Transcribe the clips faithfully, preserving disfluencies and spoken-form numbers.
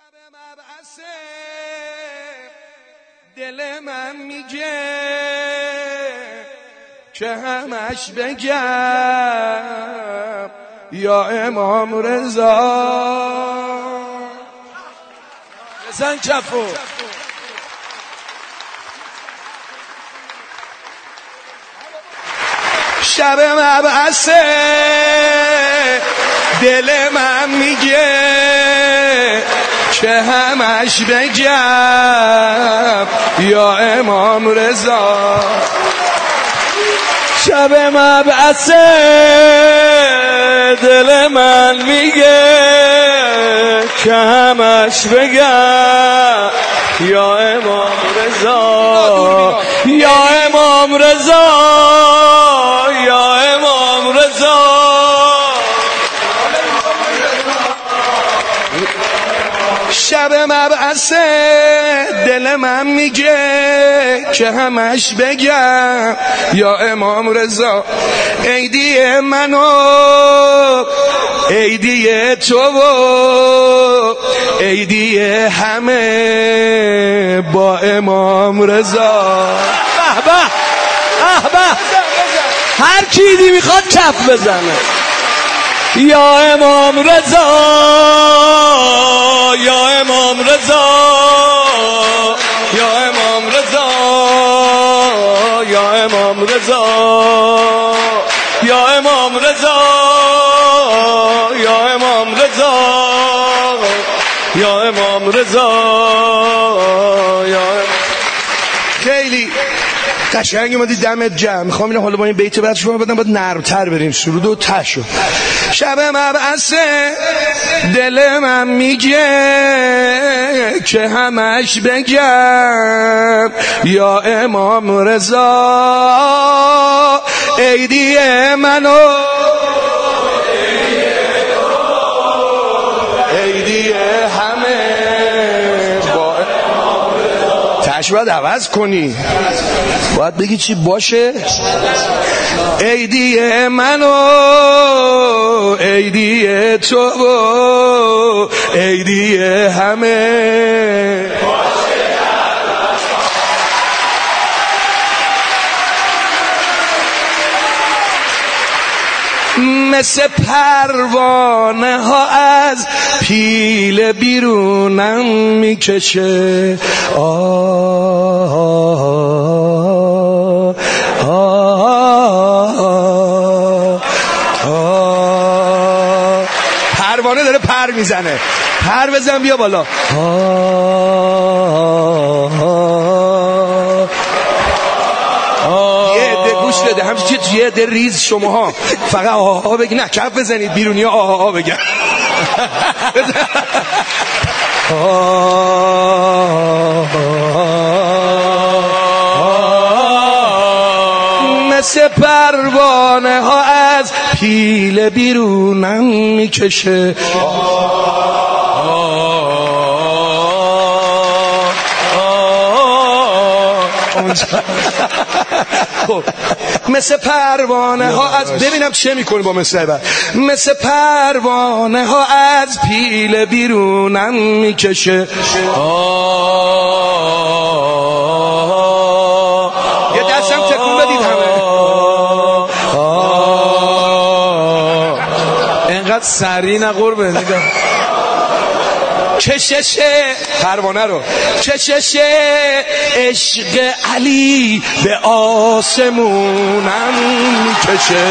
شب مبعث دل من میگه که همش بگم یا امام رضا. بزن کفو. شب مبعث دل من میگه که همش بگم یا امام رضا. شب مبعث دل من میگه که همش بگم یا امام رضا، یا امام رضا، یا امام رضا. شب مبعث دل من میگه که همش بگم یا امام رضا. عیدی منو عیدی تو و عیدی همه با امام رضا. به به به به. هر کی ایدی میخواد کف بزنه. یا امام رضا، یا امام رضا، یا امام رضا، یا امام رضا، یا امام رضا، یا امام رضا، یا امام رضا، یا خیلی قشنگ اومدی دمت جمع. میخوام اینو حالا با این بیت بعد شما بدم، باید نرم‌تر بریم. سرود و تشو. شب مبعث دل من میگه که همش بگم یا امام رضا. عیدی منو عیدی همه با تشو باید عوض کنی. باید بگی چی باشه. عیدی منو عیدی تو عیدی همه. مثل پروانه ها از پیل بیرونم میکشه. آه آه آه. پروانه داره پر میزنه. پر بزن بیا بالا. یه عده گوش بده، همچه که یه عده ریز شماها فقط آه آه بگی. نه کف بزنید، بیرونی ها آه آه بگن. مثل پروانه ها از پیل بیرونم میکشه. خب مثل پروانه ها از ببینم چه میکنی با مثل بعد. مثل پروانه ها از پیل بیرونم میکشه. یه دستم تکون بدید همه. اینقدر سریع نه قربه. نگاه کششه پروانه رو، کششه عشق علی به آسمونم میکشه.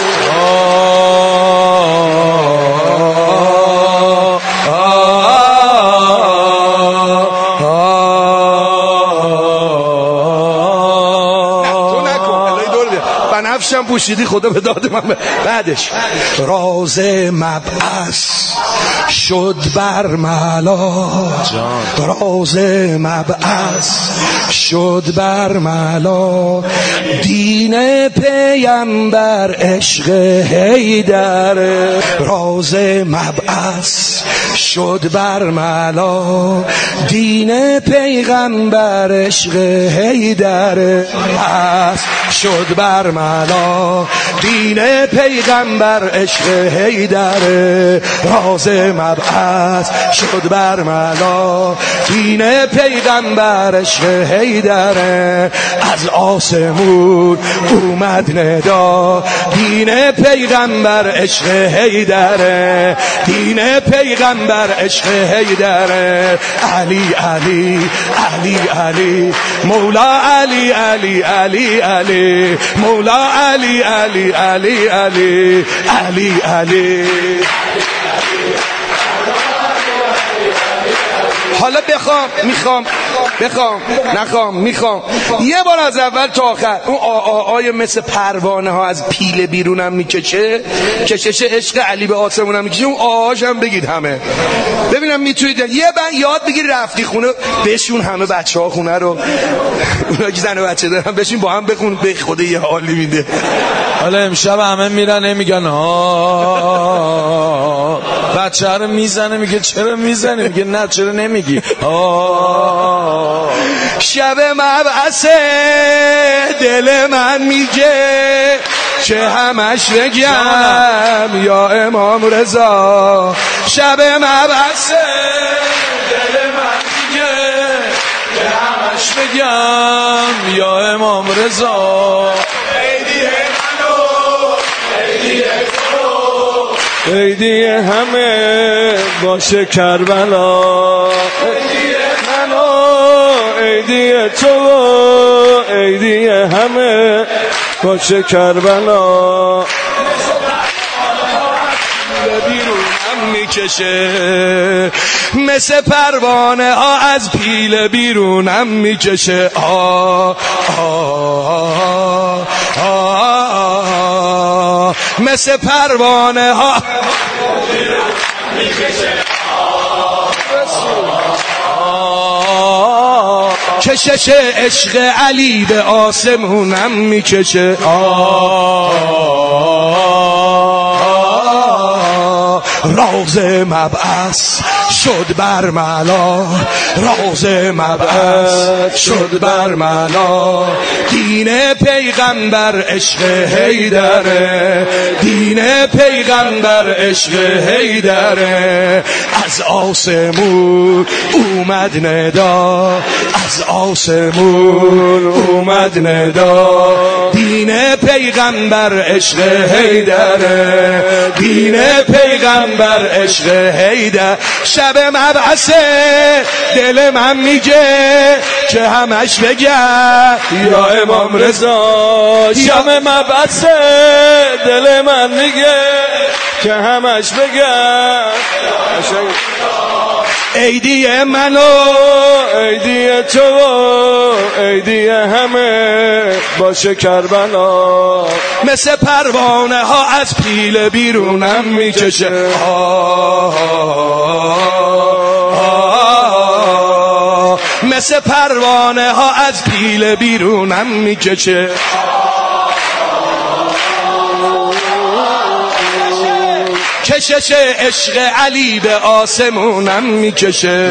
بنفشم پوشیدی خدا به داد من. بعدش راز مبعث شد بر ملا. راز مبعث شد بر ملا. دین پیامبر عشق حیدر. راز مبعث شد بر ملا. دین پیغمبر عشق حیدر. پس شد بر ملا دین پیغمبر عشق حیدر راز مبعث شد بر ملا دین پیغمبر عشق حیدر از آسمون اومد ندا دین پیغمبر عشق حیدر دین پیغمبر عشق حیدر علی علی علی علی مولا علی علی علی علی مولا علی علی علی علی علی علی حالا بخوام میخوام بخوام نخوام میخوام یه بار از اول تا آخر اون آآهای مثل پروانه ها از پیله بیرونم میکشه کشش عشق علی به آسمونم میکشه اون آهاش هم بگید همه ببینم میتونید یه بند یاد بگیر رفتی خونه بشون همه بچه ها خونه رو اونا که زن و بچه دارن بشین با هم بخون به خدا یه حالی میده. حالا امشب همه میرن نمیگن ها بچه رو میزنه میگه چرا میزنه میگه نه چرا نمیگی ها شب مبعث دل من میگه چه همش بگم یا امام رضا شب مبعث دل من میگه چه همش بگم یا امام رضا عیدی همه باشه کربلا عیدی منو عیدی تو عیدی همه باشه کربلا بیرونم میکشه مثل پروانه ها از پیل بیرونم میکشه آه آه آه مثل پروانه ها کشش عشق علی به آسمونم میکشه راز مبعث شد بر ملا راز مبعث شد بر ملا دین پیغمبر عشق حیدر دین پیغمبر عشق حیدر از آسمون اومد ندا از آسمون اومد ندا دین پیغمبر عشق حیدر دین پیغمبر عشق حیدر شب مبعث دل من میگه که همش بگم یا امام رضا شب مبعث دل من میگه که همش بگم عیدی منو عیدی تو عیدی همه باشه کربلا مثل پروانه ها از پیل بیرونم میکشه مثل پروانه ها از پیل بیرونم میکشه کشش عشق علی به آسمونم میکشه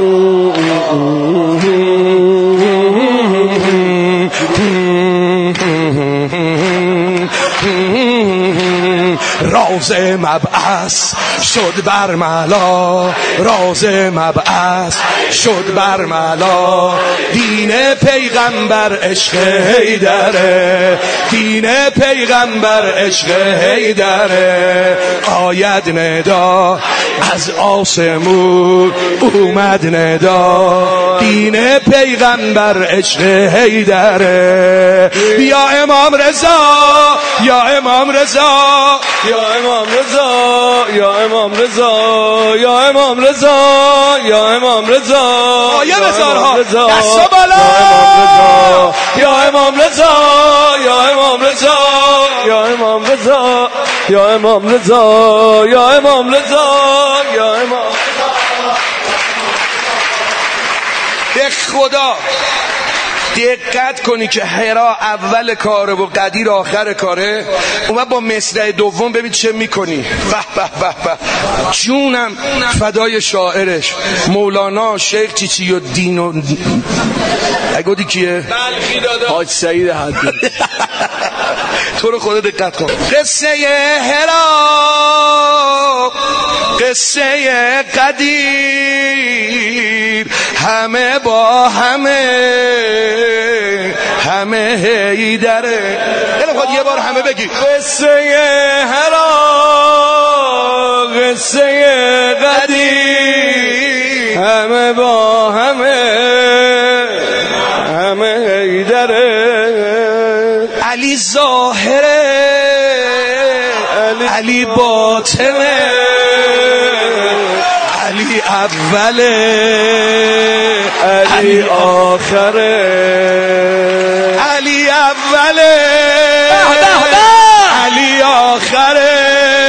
راز مبعث شد بر ملا راز مبعث شد بر ملا دین پیغمبر عشق حیدر دین پیغمبر عشق حیدر آید ندا از آسمون اومد ندا دین پیغمبر عشق حیدر یا امام رضا یا امام رضا یا امام رضا یا امام رضا یا امام رضا یا امام رضا یا بزارها دست بالا یا امام رضا یا امام رضا یا امام رضا یا امام رضا یا امام رضا یا امام به خدا دقت کنی که حرا اول کاره و قدیر آخر کاره اومد با مصرع دوم ببین چه میکنی. به به به به جونم فدای شاعرش مولانا شیخ چیچی و دین و اگه دی کیه؟ بلخی دادا حاج سعید حدی تو رو خدا دقت کن. قصه هرا قصه قدیر همه با همه همه هیدره. دلم خواهد یه بار همه بگی قصه هرا قصه قدیر همه با همه همه هیدره. علی ظاهره علی, علی باطنه علی اوله علی آخره علی اوله علی آخره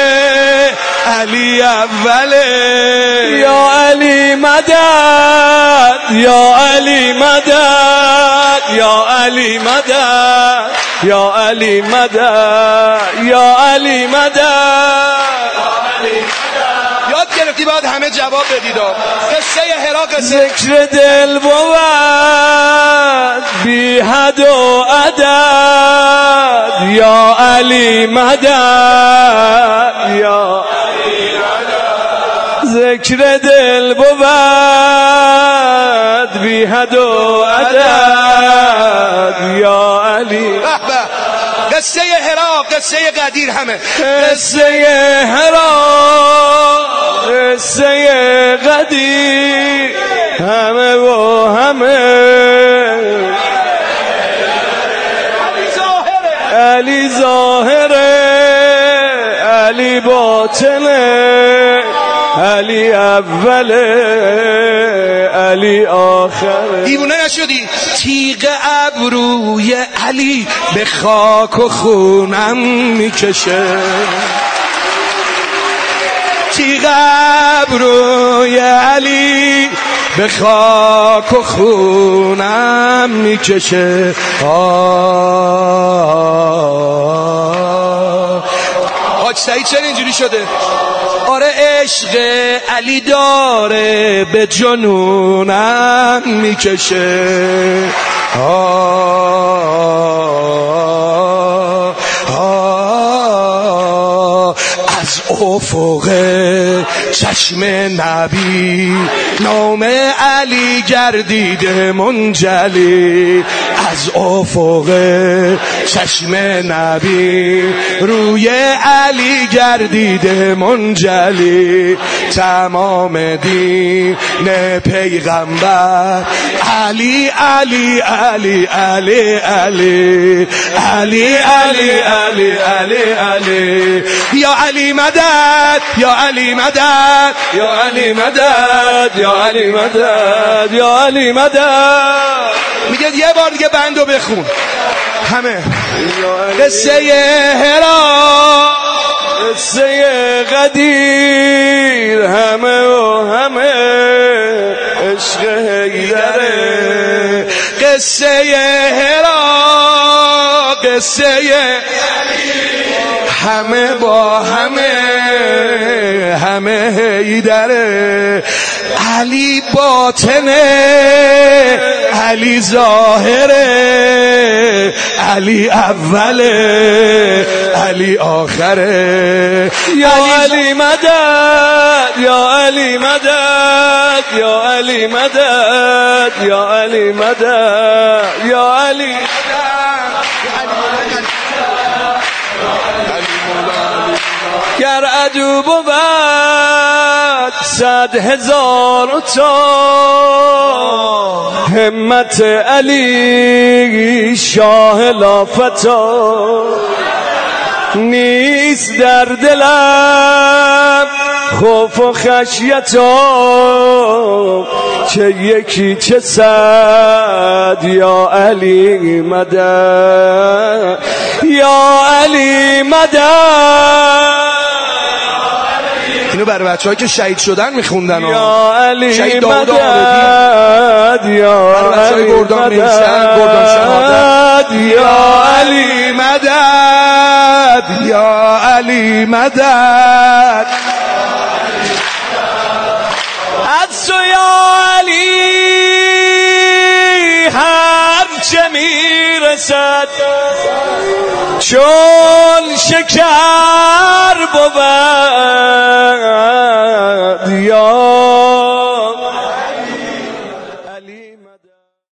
علی اوله. یا علی مدد یا علی مدد یا علی مدد یا علی مدد یا علی مدد. یاد گرفتی باید همه جواب بدید. قصه هرا قصه ذکر دل بود بی حد و عدد یا علی مدد یا ذکر دل بود بی حد و عدد یا علی. قصه هرا قصه قدیر همه قصه هرا قصه قدیر همه و همه علی ظاهره علی باطنه علی اوله علی آخره. دیوونه نشدی؟ تیغ ابروی علی به خاک و خونم میکشه. تیغ ابروی علی به خاک و خونم میکشه. حاج سعید چرا اینجوری شده؟ آره عشق علی داره به جنونم میکشه. آه آه از افق چشم نبی نام علی گردیده منجلی. از افق چشم نبی روی علی گردیده منجلی. تمام دین پیغمبر علی علی علی علی علی علی علی علی علی علی. یا علی مدد یا علی مدد یا علی مدد یا علی مدد یا علی مدد. میگه یه بار دیگه بندو بخون همه. قصه هرا قصه قدیر همه و همه عشق حیدره. قصه هرا قصه همه با همه همه هیدره. علی باطنه علی ظاهره علی اوله علی آخره. یا علی مدد یا علی مدد یا علی مدد یا علی مدد یا علی گر عدو بود صد هزار و تا همت علی شاه لافتا نیست در دلم خوف و خشیتا چه یکی چه صد یا علی مدد یا علی مدد. اینو برای بچه‌ها که شهید شدن میخوندن. یا علی شهید داود مدد یا علی گردان میرسن گردان شهادت. یا علی مدد یا علی مدد. از تو یا علی هر چه میرسد چون شکر بود یا علی مدد